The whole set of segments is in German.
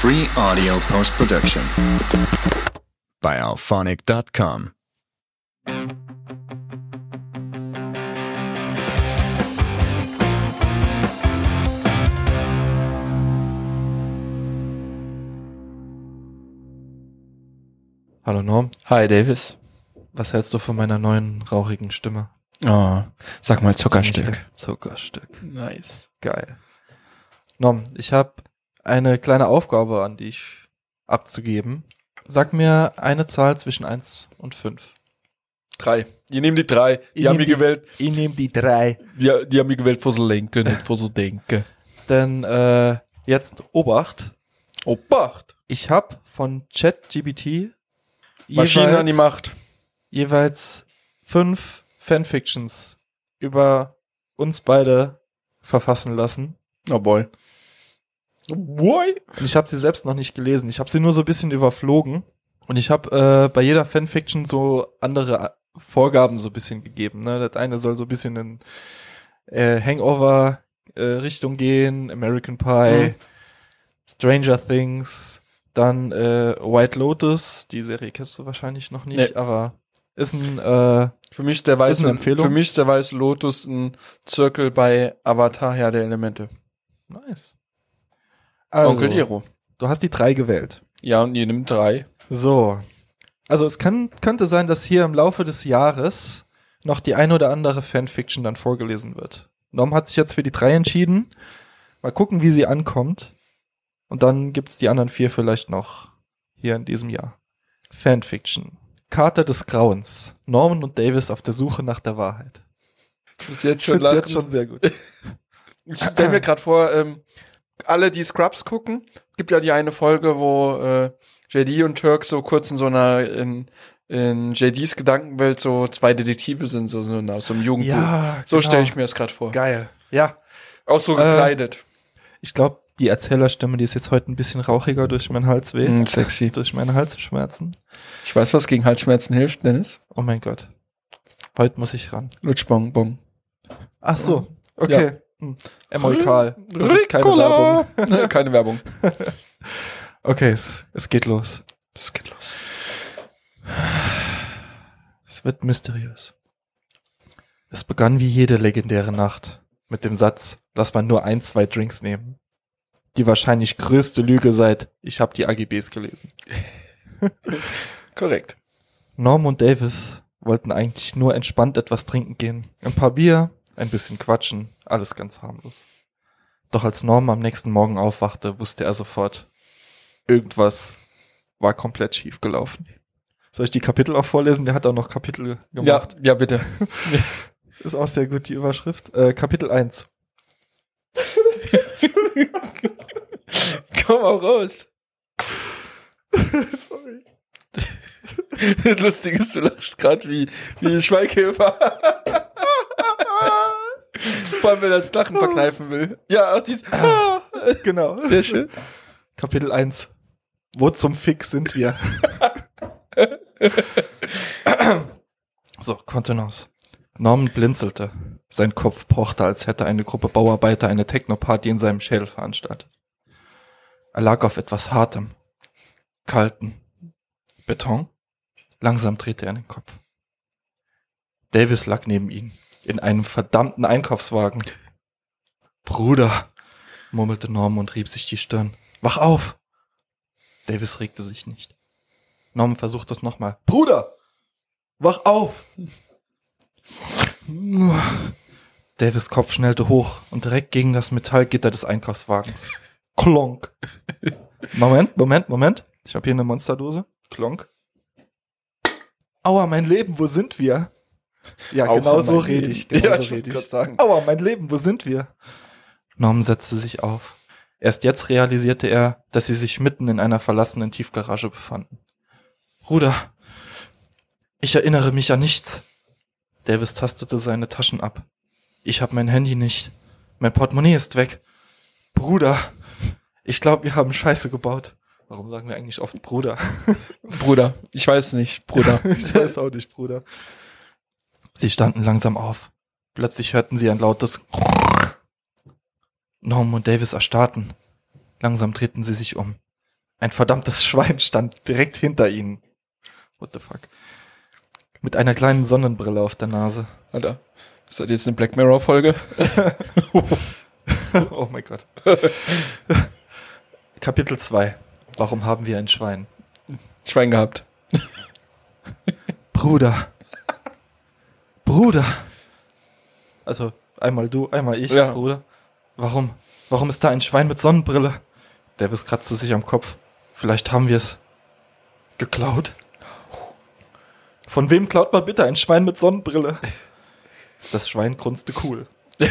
Free audio post-production by alphonic.com. Hallo Norm. Hi Davis. Was hältst du von meiner neuen rauchigen Stimme? Oh, sag mal Zuckerstück. Zuckerstück. Nice. Geil. Norm, ich habe eine kleine Aufgabe an dich abzugeben. Sag mir eine Zahl zwischen 1 und 5. 3. Die nehmen die 3. Die haben die gewählt. Ich nehme die 3. Die haben die gewählt für so lenken, nicht für so denken. Denn jetzt Obacht. Obacht. Ich habe von ChatGPT Maschinen an die Macht. jeweils 5 Fanfictions über uns beide verfassen lassen. Oh boy. Oh boy. Und ich habe sie selbst noch nicht gelesen. Ich habe sie nur so ein bisschen überflogen. Und ich habe bei jeder Fanfiction so andere Vorgaben so ein bisschen gegeben. Ne? Das eine soll so ein bisschen in Hangover-Richtung gehen, American Pie, Stranger Things, dann White Lotus. Die Serie kennst du wahrscheinlich noch nicht, Nee. aber ist ein Für mich ist der weiße Empfehlung. Für mich ist der weiße Lotus ein Zirkel bei Avatar Herr der Elemente. nice. Onkel Iro. Du hast die 3 gewählt. Ja, und ihr nimmt 3. So. Also es könnte sein, dass hier im Laufe des Jahres noch die ein oder andere Fanfiction dann vorgelesen wird. Norm hat sich jetzt für die 3 entschieden. Mal gucken, wie sie ankommt. Und dann gibt's die anderen 4 vielleicht noch hier in diesem Jahr. Fanfiction. Kater des Grauens. Norman und Davis auf der Suche nach der Wahrheit. Ich muss jetzt Ich schon find's lachen. jetzt schon sehr gut. Ich stell mir gerade vor, alle, die Scrubs gucken, gibt ja die eine Folge, wo JD und Turk so kurz in so einer in JDs Gedankenwelt so 2 Detektive sind, so aus so einem Jugendbuch. Ja, So genau. stelle ich mir das gerade vor. Geil. Ja. Auch so gekleidet. Ich glaube, die Erzählerstimme, die ist jetzt heute ein bisschen rauchiger durch meinen Halsweh. Sexy. Durch meine Halsschmerzen. Ich weiß, was gegen Halsschmerzen hilft, Dennis. Oh mein Gott. Heute muss ich ran. Lutschbonbon. Ach so. Okay. Emolkal. Das ist keine Ricola. Werbung. Keine Werbung. Okay, es geht los. Es geht los. Es wird mysteriös. Es begann wie jede legendäre Nacht mit dem Satz, lass man nur 1, 2 Drinks nehmen. Die wahrscheinlich größte Lüge seit ich habe die AGBs gelesen. Korrekt. Norm und Davis wollten eigentlich nur entspannt etwas trinken gehen. Ein paar Bier, ein bisschen quatschen, alles ganz harmlos. Doch als Norm am nächsten Morgen aufwachte, wusste er sofort, irgendwas war komplett schief gelaufen. Soll ich die Kapitel auch vorlesen? Der hat auch noch Kapitel gemacht. Ja, bitte. Ist auch sehr gut, die Überschrift. Kapitel 1. Komm auch raus. Sorry. Das Lustige ist, du lachst gerade wie ein Schweighöfer. Vor allem, wenn er das Lachen verkneifen will. Ja, auch dies. Genau. Sehr schön. Kapitel 1. Wo zum Fick sind wir? So, Kontenance. Norman blinzelte. Sein Kopf pochte, als hätte eine Gruppe Bauarbeiter eine Techno-Party in seinem Schädel veranstaltet. Er lag auf etwas Hartem, Kalten. Beton? Langsam drehte er den Kopf. Davis lag neben ihm, in einem verdammten Einkaufswagen. Bruder, murmelte Norman und rieb sich die Stirn. Wach auf! Davis regte sich nicht. Norman versuchte es nochmal. Bruder! Wach auf! Davis' Kopf schnellte hoch und direkt gegen das Metallgitter des Einkaufswagens. Klonk. Moment. Ich habe hier eine Monsterdose. Klonk. Aua, mein Leben, wo sind wir? Ja, Aua, genau so mein rede Leben. ich. Genau Ja, so ich rede wollte ich. grad sagen. Aua, mein Leben, wo sind wir? Norman setzte sich auf. Erst jetzt realisierte er, dass sie sich mitten in einer verlassenen Tiefgarage befanden. Bruder, ich erinnere mich an nichts. Davis tastete seine Taschen ab. Ich habe mein Handy nicht. Mein Portemonnaie ist weg. Bruder, ich glaube, wir haben Scheiße gebaut. Warum sagen wir eigentlich oft Bruder? Bruder, ich weiß nicht, Bruder. Ich weiß auch nicht, Bruder. Sie standen langsam auf. Plötzlich hörten sie ein lautes Norman und Davis erstarrten. Langsam drehten sie sich um. Ein verdammtes Schwein stand direkt hinter ihnen. What the fuck? Mit einer kleinen Sonnenbrille auf der Nase. Alter, ist das jetzt eine Black Mirror-Folge? Oh mein Gott. Kapitel 2. Warum haben wir ein Schwein? Schwein gehabt. Bruder. Bruder. Also, einmal du, einmal ich, Ja. Bruder. Warum? Warum ist da ein Schwein mit Sonnenbrille? Davis kratzte sich am Kopf. Vielleicht haben wir es geklaut. Von wem klaut man bitte ein Schwein mit Sonnenbrille? Das Schwein grunzte cool.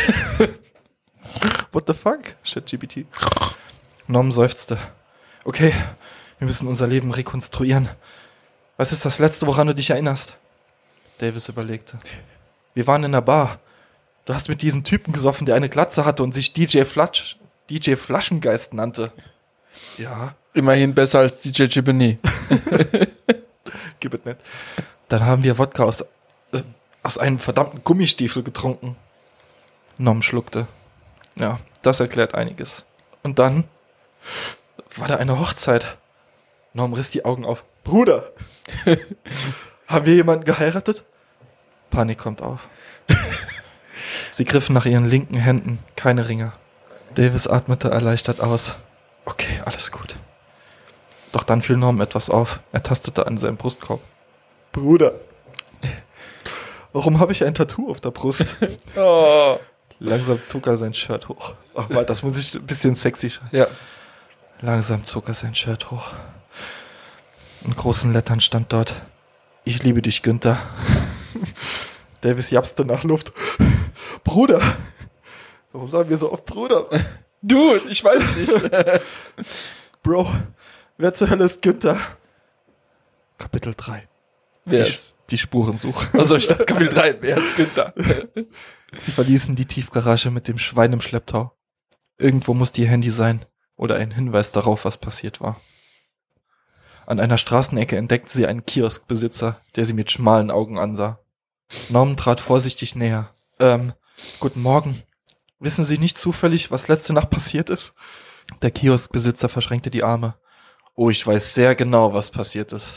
What the fuck? ChatGPT. Norm seufzte. Okay, wir müssen unser Leben rekonstruieren. Was ist das Letzte, woran du dich erinnerst? Davis überlegte. Wir waren in der Bar. Du hast mit diesem Typen gesoffen, der eine Glatze hatte und sich DJ Flaschengeist nannte. Ja. Immerhin besser als DJ Jibini. Gib es nicht. Dann haben wir Wodka aus einem verdammten Gummistiefel getrunken. Norm schluckte. Ja, das erklärt einiges. Und dann war da eine Hochzeit. Norm riss die Augen auf. Bruder! Haben wir jemanden geheiratet? Panik kommt auf. Sie griffen nach ihren linken Händen. Keine Ringe. Davis atmete erleichtert aus. Okay, alles gut. Doch dann fiel Norm etwas auf. Er tastete an seinem Brustkorb. Bruder! Warum habe ich ein Tattoo auf der Brust? Oh. Langsam zog er sein Shirt hoch. Ach, warte, das muss ich ein bisschen sexy schreiben. Ja. Langsam zog er sein Shirt hoch. In großen Lettern stand dort: Ich liebe dich, Günther. Davis japste nach Luft. Bruder! Warum sagen wir so oft Bruder? Dude, ich weiß nicht. Bro, wer zur Hölle ist Günther? Kapitel 3. Wer ist? Die Spurensuche. Also ich dachte Kapitel 3, wer ist Günther? Sie verließen die Tiefgarage mit dem Schwein im Schlepptau. Irgendwo musste ihr Handy sein oder ein Hinweis darauf, was passiert war. An einer Straßenecke entdeckten sie einen Kioskbesitzer, der sie mit schmalen Augen ansah. Norman trat vorsichtig näher. Guten Morgen. Wissen Sie nicht zufällig, was letzte Nacht passiert ist? Der Kioskbesitzer verschränkte die Arme. Oh, ich weiß sehr genau, was passiert ist.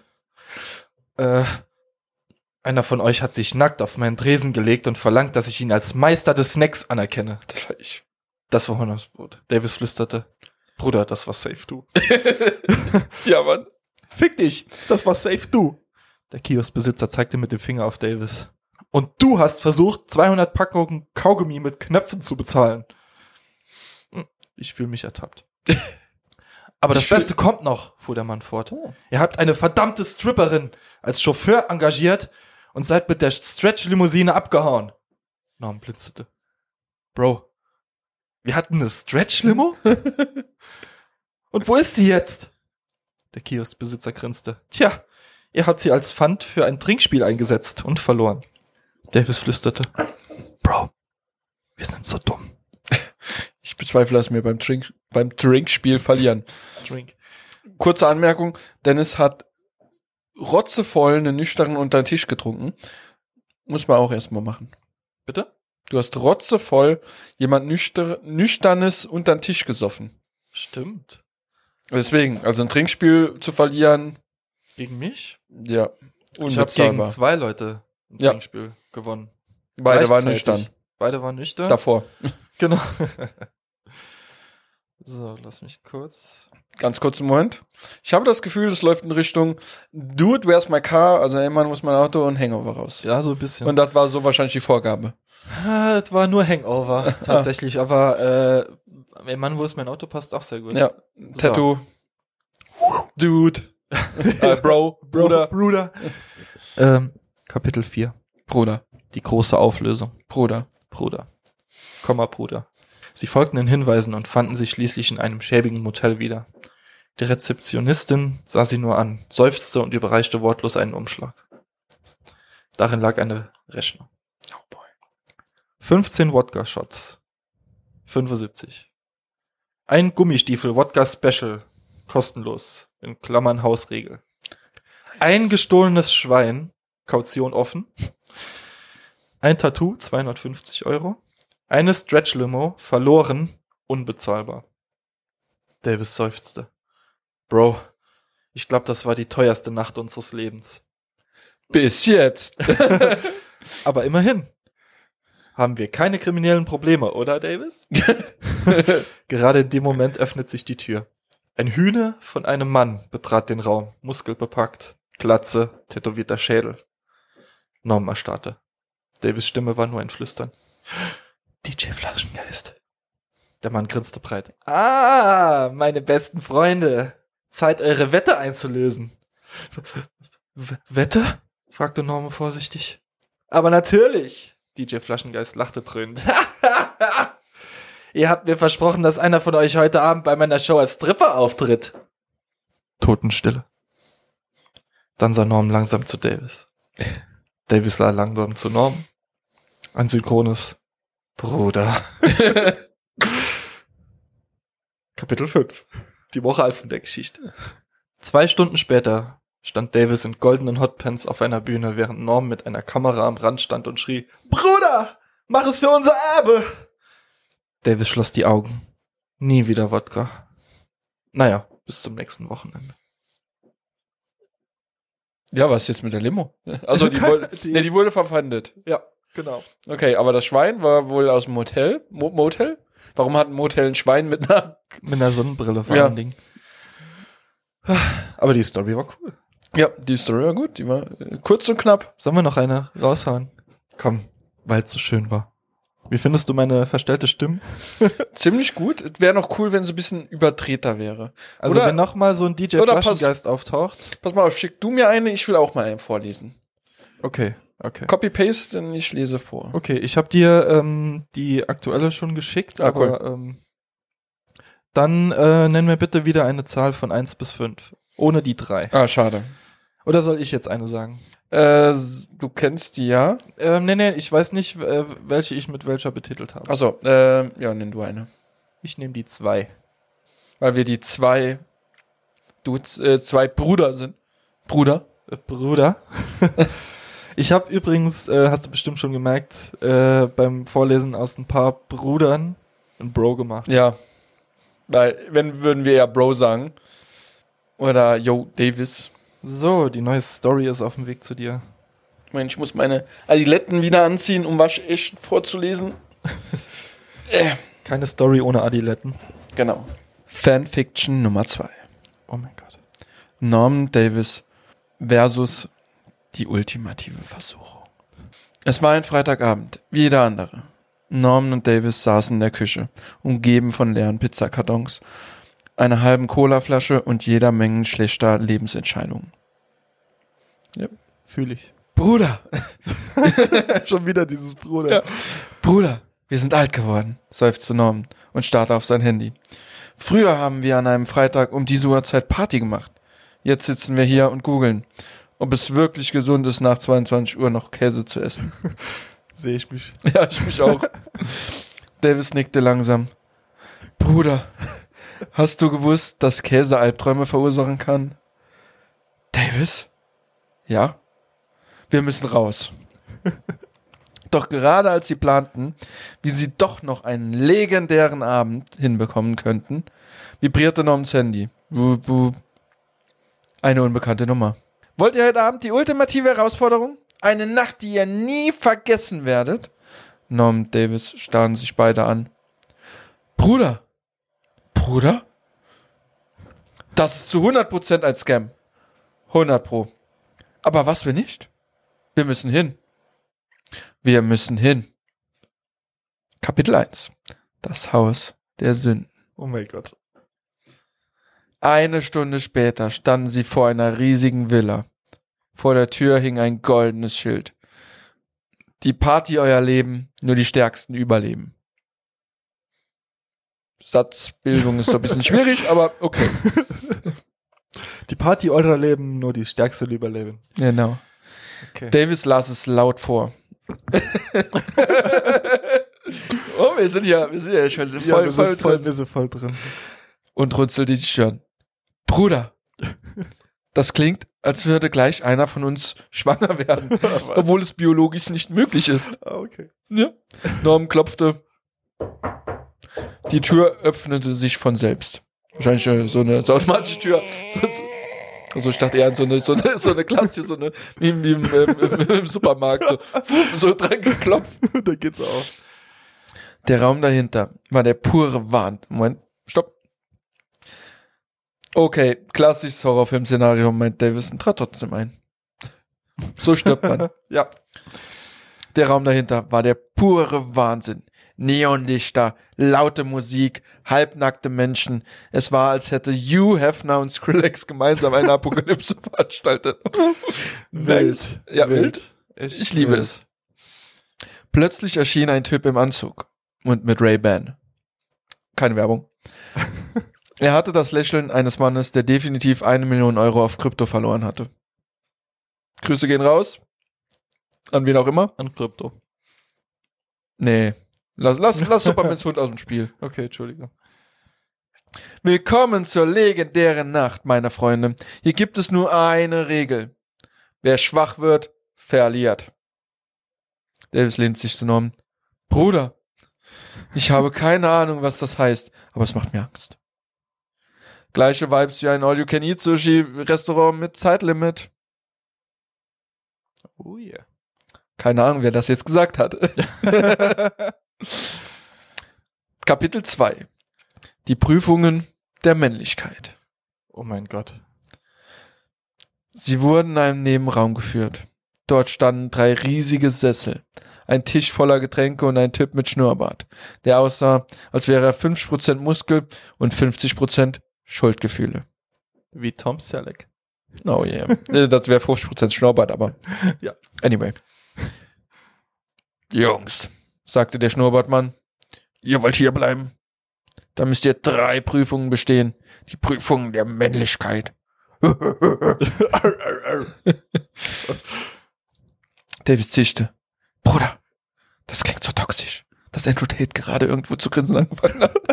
Einer von euch hat sich nackt auf meinen Tresen gelegt und verlangt, dass ich ihn als Meister des Snacks anerkenne. Das war ich. Das war Honnersbrot. Davis flüsterte. Bruder, das war safe du. Ja, Mann. Fick dich, das war safe du. Der Kioskbesitzer zeigte mit dem Finger auf Davis. Und du hast versucht, 200 Packungen Kaugummi mit Knöpfen zu bezahlen. Ich fühle mich ertappt. Aber das Beste kommt noch, fuhr der Mann fort. Oh. Ihr habt eine verdammte Stripperin als Chauffeur engagiert und seid mit der Stretch-Limousine abgehauen. Norm blinzelte. Bro, wir hatten eine Stretch-Limo? Und wo ist die jetzt? Der Kioskbesitzer grinste. Tja, ihr habt sie als Pfand für ein Trinkspiel eingesetzt und verloren. Davis flüsterte. Bro, wir sind so dumm. Ich bezweifle, dass wir beim Trinkspiel verlieren. Drink. Kurze Anmerkung, Dennis hat rotzevoll einen nüchternen unter den Tisch getrunken. Muss man auch erstmal machen. Bitte? Du hast rotzevoll jemand Nüchternes unter den Tisch gesoffen. Stimmt. Deswegen, also ein Trinkspiel zu verlieren, Gegen mich? ja, Ich habe gegen unbezahlbar. 2 Leute ein Ja. Trinkspiel gewonnen. Beide waren Gleichzeitig. nüchtern. Beide waren nüchtern? Davor. Genau. So, lass mich kurz. Ganz kurzen Moment. Ich habe das Gefühl, es läuft in Richtung Dude, where's my car? Also, ey Mann, wo ist mein Auto? Und Hangover raus. Ja, so ein bisschen. Und das war so wahrscheinlich die Vorgabe. Es war nur Hangover, tatsächlich. Aber, ey Mann, wo ist mein Auto? Passt auch sehr gut. Ja, Tattoo. Dude. Bro. Bruder. Bruder. Kapitel 4. Bruder. Die große Auflösung. Bruder. Bruder. Bruder. Sie folgten den Hinweisen und fanden sich schließlich in einem schäbigen Motel wieder. Die Rezeptionistin sah sie nur an, seufzte und überreichte wortlos einen Umschlag. Darin lag eine Rechnung. Oh boy. 15 Wodka-Shots. 75. Ein Gummistiefel Wodka Special. Kostenlos. In Klammern Hausregel. Ein gestohlenes Schwein. Kaution offen. Ein Tattoo. 250 €. Eine Stretch-Limo. Verloren. Unbezahlbar. Davis seufzte. Bro, ich glaube, das war die teuerste Nacht unseres Lebens. Bis jetzt. Aber immerhin haben wir keine kriminellen Probleme, oder, Davis? Gerade in dem Moment öffnet sich die Tür. Ein Hühner von einem Mann betrat den Raum, muskelbepackt, Glatze, tätowierter Schädel. Norm erstarrte. Davis' Stimme war nur ein Flüstern. DJ Flaschengeist. Der Mann grinste breit. Ah, meine besten Freunde. Zeit, eure Wette einzulösen. Wette? Fragte Norm vorsichtig. Aber natürlich. DJ Flaschengeist lachte dröhnend. Ihr habt mir versprochen, dass einer von euch heute Abend bei meiner Show als Stripper auftritt. Totenstille. Dann sah Norm langsam zu Davis. Davis sah langsam zu Norm. Ein synchrones Bruder. Kapitel 5. Die Moral von der Geschichte. 2 Stunden später stand Davis in goldenen Hotpants auf einer Bühne, während Norm mit einer Kamera am Rand stand und schrie, Bruder, mach es für unser Erbe! Davis schloss die Augen. Nie wieder Wodka. Naja, bis zum nächsten Wochenende. Ja, was jetzt mit der Limo? Also die wurde verpfändet. Ja, genau. Okay, aber das Schwein war wohl aus dem Motel? Motel? Warum hat ein Motel ein Schwein mit einer Sonnenbrille vor allen Dingen. Aber die Story war cool. Ja, die Story war gut. Die war kurz und knapp. Sollen wir noch eine raushauen? Komm, weil es so schön war. Wie findest du meine verstellte Stimme? Ziemlich gut. Es wäre noch cool, wenn sie ein bisschen übertreter wäre. Also wenn noch mal so ein DJ Flaschengeist auftaucht. Pass mal auf, schick du mir eine, ich will auch mal einen vorlesen. Okay. Copy-paste, denn ich lese vor. Okay, ich habe dir die aktuelle schon geschickt, aber cool. Dann nenn mir bitte wieder eine Zahl von 1 bis 5. Ohne die 3. Ah, schade. Oder soll ich jetzt eine sagen? Du kennst die, ja? Nee, ich weiß nicht, welche ich mit welcher betitelt habe. Achso, ja, nenn du eine. Ich nehme die 2. Weil wir die zwei Brüder sind. Bruder? Ich habe übrigens, hast du bestimmt schon gemerkt, beim Vorlesen aus ein paar Brudern ein Bro gemacht. Ja. Weil, würden wir ja Bro sagen. Oder Yo, Davis. So, die neue Story ist auf dem Weg zu dir. Ich meine, ich muss meine Adiletten wieder anziehen, um waschecht vorzulesen. Keine Story ohne Adiletten. Genau. Fanfiction Nummer 2. Oh mein Gott. Norman Davis versus die ultimative Versuchung. Es war ein Freitagabend, wie jeder andere. Norman und Davis saßen in der Küche, umgeben von leeren Pizzakartons, einer halben Colaflasche und jeder Menge schlechter Lebensentscheidungen. Ja, fühle ich. Bruder! Schon wieder dieses Bruder. Ja. Bruder, wir sind alt geworden, seufzte Norman und starrte auf sein Handy. Früher haben wir an einem Freitag um diese Uhrzeit Party gemacht. Jetzt sitzen wir hier und googeln, ob es wirklich gesund ist, nach 22 Uhr noch Käse zu essen. Sehe ich mich. Ja, ich mich auch. Davis nickte langsam. Bruder, hast du gewusst, dass Käse Albträume verursachen kann? Davis? Ja? Wir müssen raus. Doch gerade als sie planten, wie sie doch noch einen legendären Abend hinbekommen könnten, vibrierte Normans Handy. Wup, wup. Eine unbekannte Nummer. Wollt ihr heute Abend die ultimative Herausforderung? Eine Nacht, die ihr nie vergessen werdet? Norm und Davis starren sich beide an. Bruder? Bruder? Das ist zu 100% ein Scam. 100%. Aber was wir nicht? Wir müssen hin. Wir müssen hin. Kapitel 1. Das Haus der Sünden. Oh mein Gott. Eine Stunde später standen sie vor einer riesigen Villa. Vor der Tür hing ein goldenes Schild. Die Party euer Leben, nur die Stärksten überleben. Satzbildung ist so ein bisschen schwierig, aber okay. Die Party eurer Leben, nur die Stärksten überleben. Genau. Okay. Davis las es laut vor. Oh, wir sind ja schon voll drin. Und runzelte die Stirn. Bruder, das klingt, als würde gleich einer von uns schwanger werden, obwohl es biologisch nicht möglich ist. Ah, okay. Ja. Norm klopfte. Die Tür öffnete sich von selbst. Wahrscheinlich so eine automatische Tür. Also ich dachte eher an so eine Klasse, wie im Supermarkt, so dran geklopft. Da geht's auf. Der Raum dahinter war der pure Wahn. Moment, stopp. Okay, klassisches Horrorfilm-Szenario, meint Davison, trat trotzdem ein. So stirbt man. Ja. Der Raum dahinter war der pure Wahnsinn. Neonlichter, laute Musik, halbnackte Menschen. Es war, als hätte Hugh Hefner und Skrillex gemeinsam eine Apokalypse veranstaltet. Wild. Ja, wild. Ich liebe es. Plötzlich erschien ein Typ im Anzug und mit Ray-Ban. Keine Werbung. Er hatte das Lächeln eines Mannes, der definitiv 1 Million Euro auf Krypto verloren hatte. Grüße gehen raus. An wen auch immer. An Krypto. Nee. Lass Supermans Hund aus dem Spiel. Okay, Entschuldigung. Willkommen zur legendären Nacht, meine Freunde. Hier gibt es nur eine Regel. Wer schwach wird, verliert. Davis lehnt sich zu Norman. Bruder, ich habe keine Ahnung, was das heißt, aber es macht mir Angst. Gleiche Vibes wie ein All-You-Can-Eat-Sushi-Restaurant mit Zeitlimit. Oh yeah. Keine Ahnung, wer das jetzt gesagt hat. Kapitel 2. Die Prüfungen der Männlichkeit. Oh mein Gott. Sie wurden in einen Nebenraum geführt. Dort standen 3 riesige Sessel, ein Tisch voller Getränke und ein Typ mit Schnurrbart, der aussah, als wäre er 50% Muskel und 50% Schuldgefühle. Wie Tom Selleck. Oh yeah. Das wäre 50% Schnurrbart, aber Ja. Anyway. Jungs, sagte der Schnurrbartmann, ihr wollt hier bleiben? Dann müsst ihr 3 Prüfungen bestehen. Die Prüfungen der Männlichkeit. Davis zischte. Bruder, das klingt so toxisch, dass Andrew Tate gerade irgendwo zu grinsen angefangen hat.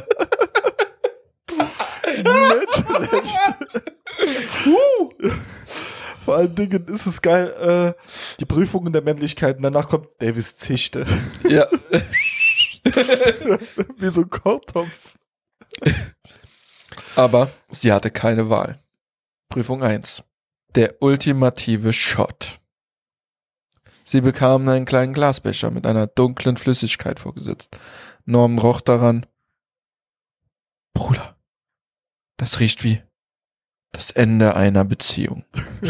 Vor allen Dingen ist es geil, die Prüfungen der Männlichkeit und danach kommt Davis zischte. Ja. Wie so ein Kochtopf. Aber sie hatte keine Wahl. Prüfung 1. Der ultimative Shot. Sie bekamen einen kleinen Glasbecher mit einer dunklen Flüssigkeit vorgesetzt. Norman roch daran. Bruder, das riecht wie das Ende einer Beziehung.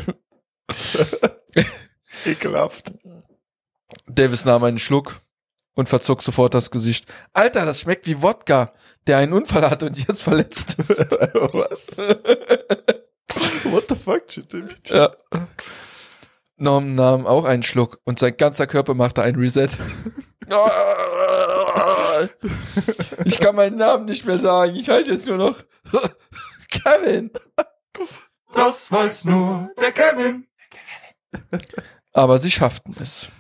Ekelhaft. Davis nahm einen Schluck und verzog sofort das Gesicht. Alter, das schmeckt wie Wodka, der einen Unfall hatte und jetzt verletzt ist. Was? What the fuck, Jimmy? Ja. Norman nahm auch einen Schluck und sein ganzer Körper machte ein Reset. Ich kann meinen Namen nicht mehr sagen. Ich heiße jetzt nur noch Kevin. Das weiß nur der Kevin. Aber sie schafften es.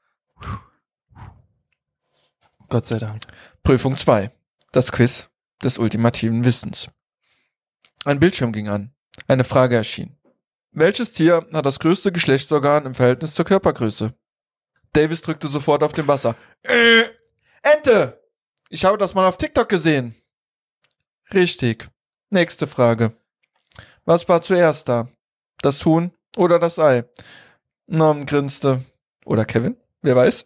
Gott sei Dank. Prüfung 2. Das Quiz des ultimativen Wissens. Ein Bildschirm ging an. Eine Frage erschien. Welches Tier hat das größte Geschlechtsorgan im Verhältnis zur Körpergröße? Davis drückte sofort auf den Buzzer. Ente! Ich habe das mal auf TikTok gesehen. Richtig. Nächste Frage. Was war zuerst da? Das Huhn oder das Ei? Norman grinste. Oder Kevin? Wer weiß?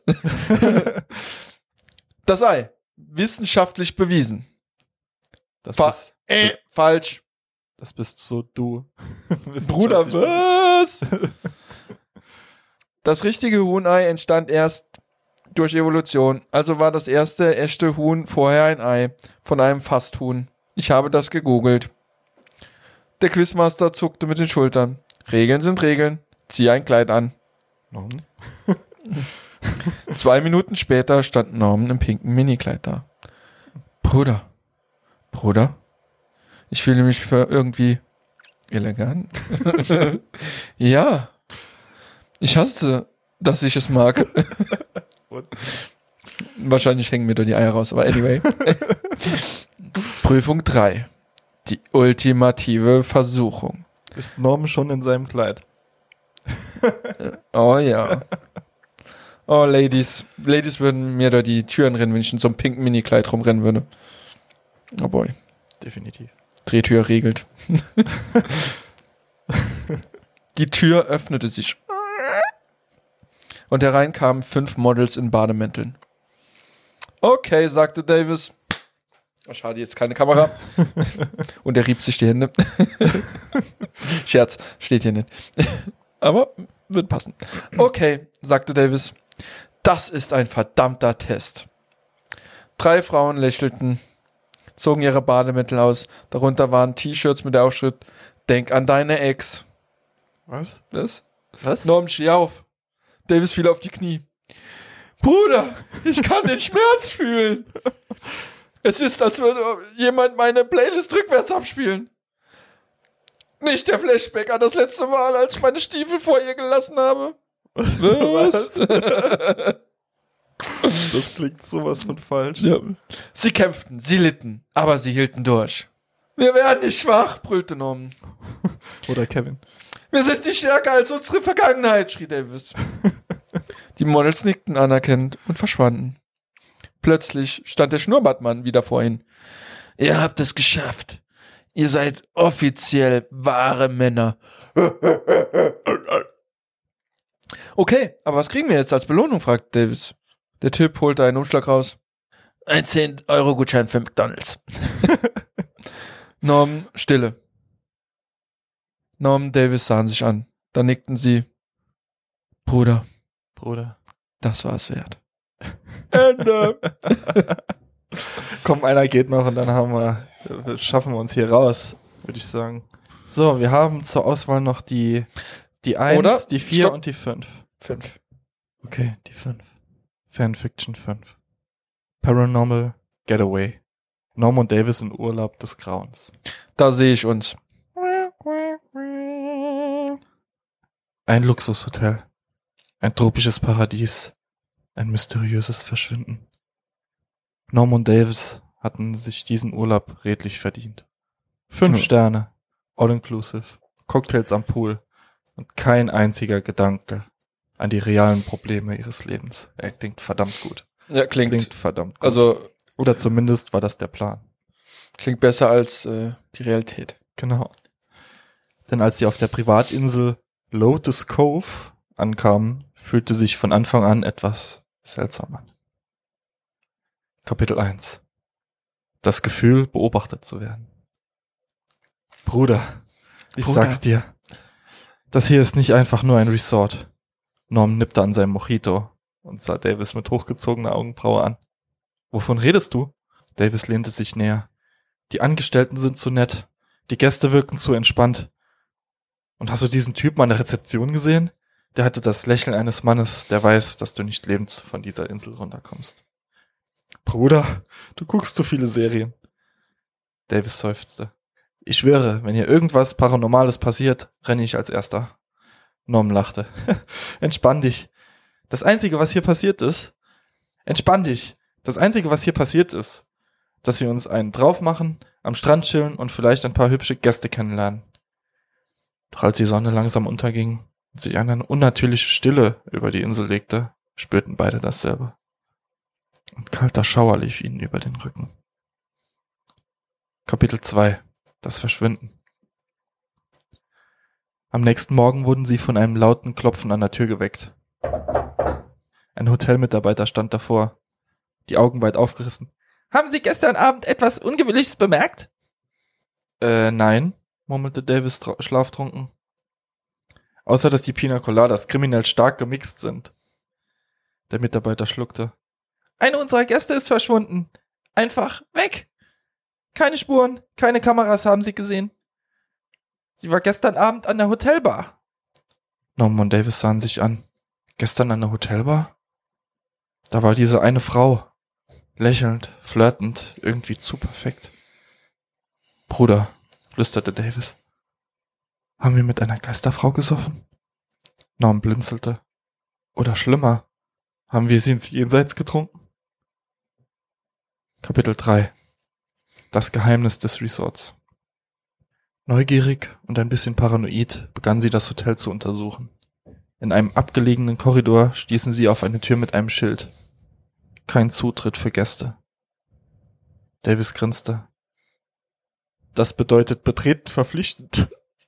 Das Ei. Wissenschaftlich bewiesen. Falsch. Das bist so du. Bruder, was? Das richtige Huhnei entstand erst durch Evolution. Also war das erste echte Huhn vorher ein Ei von einem Fasthuhn. Ich habe das gegoogelt. Der Quizmaster zuckte mit den Schultern. Regeln sind Regeln. Zieh ein Kleid an. Norman? 2 Minuten später stand Norman im pinken Minikleid da. Bruder. Ich fühle mich für irgendwie elegant. Ja. Ich hasse, dass ich es mag. Wahrscheinlich hängen mir da die Eier raus, aber anyway. Prüfung 3. Die ultimative Versuchung. Ist Norman schon in seinem Kleid? Oh ja. Oh, Ladies. Ladies würden mir da die Türen rennen, wenn ich in so einem pinken Minikleid rumrennen würde. Oh boy. Definitiv. Drehtür regelt. Die Tür öffnete sich. Und herein kamen 5 Models in Bademänteln. Okay, sagte Davis. Oh, schade, jetzt keine Kamera. Und er rieb sich die Hände. Scherz, steht hier nicht. Aber wird passen. Okay, sagte Davis. Das ist ein verdammter Test. 3 Frauen lächelten, zogen ihre Bademäntel aus. Darunter waren T-Shirts mit der Aufschrift Denk an deine Ex. Was? Was? Norm, steh auf. Davis fiel auf die Knie. Bruder, ich kann den Schmerz fühlen. Es ist, als würde jemand meine Playlist rückwärts abspielen. Nicht der Flashback an das letzte Mal, als ich meine Stiefel vor ihr gelassen habe. Was? Das klingt sowas von falsch. Ja. Sie kämpften, sie litten, aber sie hielten durch. Wir werden nicht schwach, brüllte Norman. Oder Kevin. Wir sind nicht stärker als unsere Vergangenheit, schrie Davis. Die Models nickten anerkennend und verschwanden. Plötzlich stand der Schnurrbartmann wieder vor ihnen. Ihr habt es geschafft. Ihr seid offiziell wahre Männer. Okay, aber was kriegen wir jetzt als Belohnung, fragte Davis. Der Typ holte einen Umschlag raus. Ein 10-Euro-Gutschein für McDonald's. Norm, Stille. Norm und Davis sahen sich an. Dann nickten sie. Bruder, das war es wert. Ende. Komm, einer geht noch und dann schaffen wir uns hier raus, würde ich sagen. So, wir haben zur Auswahl noch die 1, Oder? die 4 Stopp. und die 5. 5. Okay, die 5. Fanfiction 5. Paranormal Getaway. Norm und Davis in Urlaub des Grauens. Da sehe ich uns. Ein Luxushotel. Ein tropisches Paradies. Ein mysteriöses Verschwinden. Norm und Davis hatten sich diesen Urlaub redlich verdient. 5 Sterne. All-inclusive. Cocktails am Pool. Und kein einziger Gedanke an die realen Probleme ihres Lebens. Er klingt verdammt gut. Ja, klingt verdammt gut. Also, oder zumindest war das der Plan. klingt besser als die Realität. Genau. Denn als sie auf der Privatinsel Lotus Cove ankamen, fühlte sich von Anfang an etwas seltsam an. Kapitel 1. Das Gefühl, beobachtet zu werden. Bruder, ich sag's dir. Das hier ist nicht einfach nur ein Resort. Norm nippte an seinem Mojito und sah Davis mit hochgezogener Augenbraue an. Wovon redest du? Davis lehnte sich näher. Die Angestellten sind zu nett. Die Gäste wirken zu entspannt. Und hast du diesen Typen an der Rezeption gesehen? Der hatte das Lächeln eines Mannes, der weiß, dass du nicht lebend von dieser Insel runterkommst. Bruder, du guckst zu viele Serien. Davis seufzte. Ich schwöre, wenn hier irgendwas Paranormales passiert, renne ich als Erster. Norm lachte. Entspann dich. Das Einzige, was hier passiert ist, dass wir uns einen drauf machen, am Strand chillen und vielleicht ein paar hübsche Gäste kennenlernen. Doch als die Sonne langsam unterging und sich eine unnatürliche Stille über die Insel legte, spürten beide dasselbe. Ein kalter Schauer lief ihnen über den Rücken. Kapitel 2. Das Verschwinden. Am nächsten Morgen wurden sie von einem lauten Klopfen an der Tür geweckt. Ein Hotelmitarbeiter stand davor, die Augen weit aufgerissen. Haben Sie gestern Abend etwas Ungewöhnliches bemerkt? Nein, murmelte Davis schlaftrunken. Außer, dass die Pina Coladas kriminell stark gemixt sind. Der Mitarbeiter schluckte. Eine unserer Gäste ist verschwunden. Einfach weg. Keine Spuren, keine Kameras haben Sie gesehen. Sie war gestern Abend an der Hotelbar. Norman und Davis sahen sich an. Gestern an der Hotelbar? Da war diese eine Frau. Lächelnd, flirtend, irgendwie zu perfekt. Bruder, flüsterte Davis. Haben wir mit einer Geisterfrau gesoffen? Norm blinzelte. Oder schlimmer, haben wir sie ins Jenseits getrunken? Kapitel 3. Das Geheimnis des Resorts. Neugierig und ein bisschen paranoid begann sie das Hotel zu untersuchen. In einem abgelegenen Korridor stießen sie auf eine Tür mit einem Schild. Kein Zutritt für Gäste. Davis grinste. Das bedeutet betreten verpflichtend.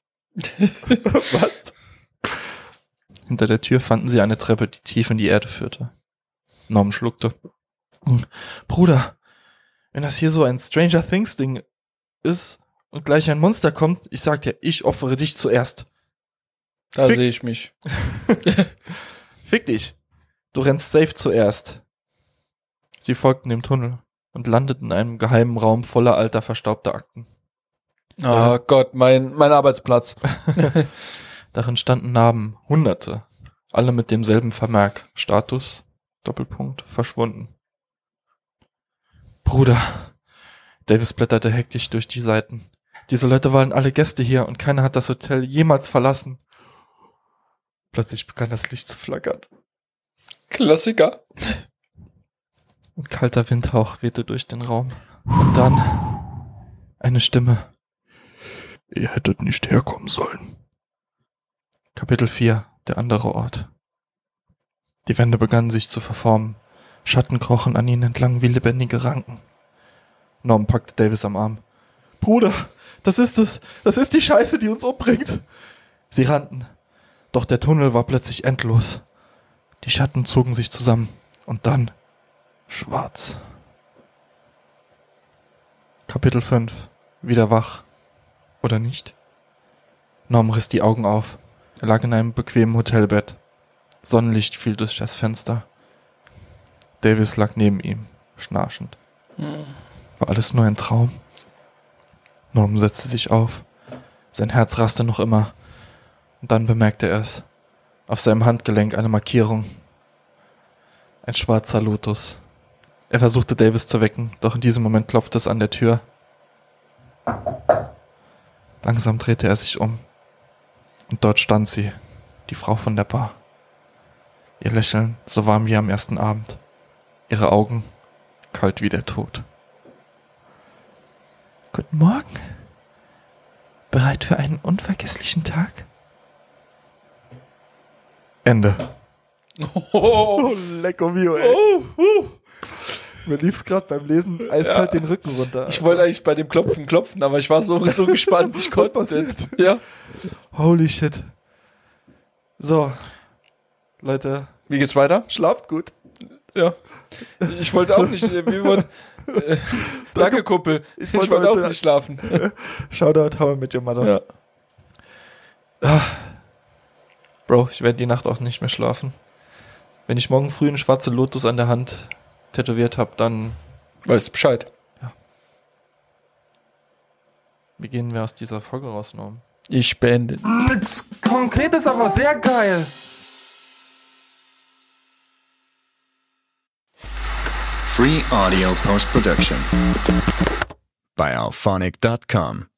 Was? Hinter der Tür fanden sie eine Treppe, die tief in die Erde führte. Norm schluckte. Bruder, wenn das hier so ein Stranger Things Ding ist und gleich ein Monster kommt, ich sag dir, ich opfere dich zuerst. Da sehe ich mich. Fick dich. Du rennst safe zuerst. Sie folgten dem Tunnel und landeten in einem geheimen Raum voller alter, verstaubter Akten. Oh Gott, mein Arbeitsplatz. Darin standen Narben, Hunderte, alle mit demselben Vermerk. Status, Doppelpunkt, verschwunden. Bruder. Davis blätterte hektisch durch die Seiten. Diese Leute waren alle Gäste hier und keiner hat das Hotel jemals verlassen. Plötzlich begann das Licht zu flackern. Klassiker. Ein kalter Windhauch wehte durch den Raum. Und dann eine Stimme. Ihr hättet nicht herkommen sollen. Kapitel 4. Der andere Ort. Die Wände begannen sich zu verformen. Schatten krochen an ihnen entlang wie lebendige Ranken. Norm packte Davis am Arm. Bruder, das ist es. Das ist die Scheiße, die uns umbringt. Sie rannten. Doch der Tunnel war plötzlich endlos. Die Schatten zogen sich zusammen. Und dann schwarz. Kapitel 5. Wieder wach. Oder nicht? Norm riss die Augen auf. Er lag in einem bequemen Hotelbett. Sonnenlicht fiel durch das Fenster. Davis lag neben ihm, schnarchend. War alles nur ein Traum? Norm setzte sich auf. Sein Herz raste noch immer. Und dann bemerkte er es. Auf seinem Handgelenk eine Markierung. Ein schwarzer Lotus. Er versuchte Davis zu wecken, doch in diesem Moment klopfte es an der Tür. Langsam drehte er sich um. Und dort stand sie, die Frau von der Bar. Ihr Lächeln so warm wie am ersten Abend. Ihre Augen kalt wie der Tod. Guten Morgen. Bereit für einen unvergesslichen Tag? Ende. Oh, lecco mio, ey. Mir lief's gerade beim Lesen eiskalt den Rücken runter. Ich wollte eigentlich bei dem Klopfen, aber ich war so gespannt, wie ich konnte. Was passiert? Ja. Holy shit. So, Leute. Wie geht's weiter? Schlaft gut. Ja. Ich wollte auch nicht. Danke, Kumpel. Ich wollte auch nicht schlafen. Shoutout, How I Met Your Mother. Ja. Bro, ich werde die Nacht auch nicht mehr schlafen. Wenn ich morgen früh einen schwarzen Lotus an der Hand tätowiert habe, dann... Weißt du Bescheid. Ja. Wie gehen wir aus dieser Folge raus, Norm? Ich beende. Konkret ist aber sehr geil. Free audio post-production by alphonic.com.